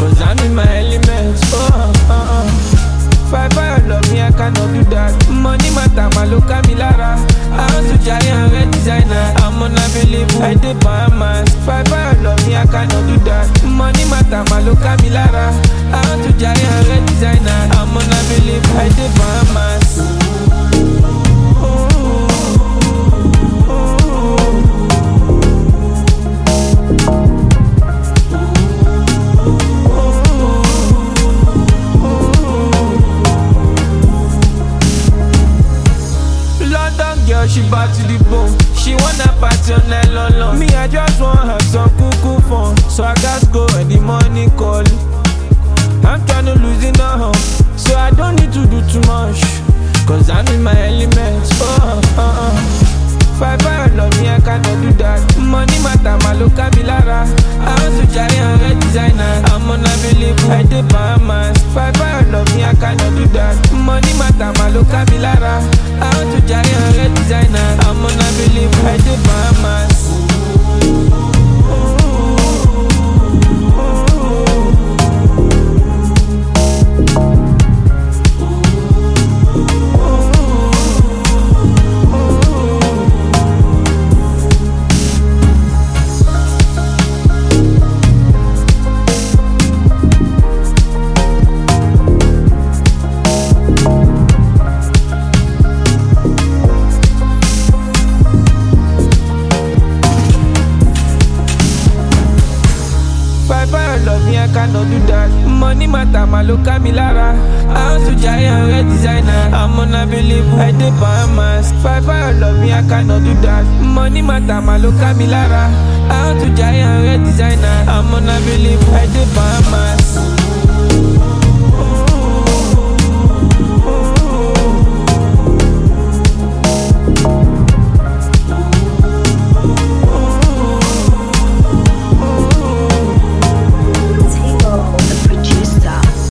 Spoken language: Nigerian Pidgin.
cause I'm in my element. Five love me, I cannot do that. Money matter, my look at me lara. I want to giant red designer. I'm unavailable, I did Bahamas. Five love me, I cannot do that. Money matter, my look at me lara. I want to giant red designer. I'm unavailable, I did Bahamas. Girl, she bad to the bone. She wanna party on night long. Me, I just wanna have some cool fun. So I gotta go when the money call. I'm tryna lose in a hump, so I don't need to do too much, cause I'm in my element. Five love me, I cannot do that. Money matter, my look at me lara. I want to giant red designer. I'm unavailable, I did Bahamas. Five love me, I cannot do that. Money matter, my look at me lara. I want to giant red designer. I'm unavailable, I did Bahamas. Love me, I cannot do that. Money matter, my look at me lara. I want to giant red designer. I'm unavailable, I did Bahamas. Five love me, I cannot do that. Money matter, my look at me lara. I want to giant red designer. I'm unavailable, I did Bahamas.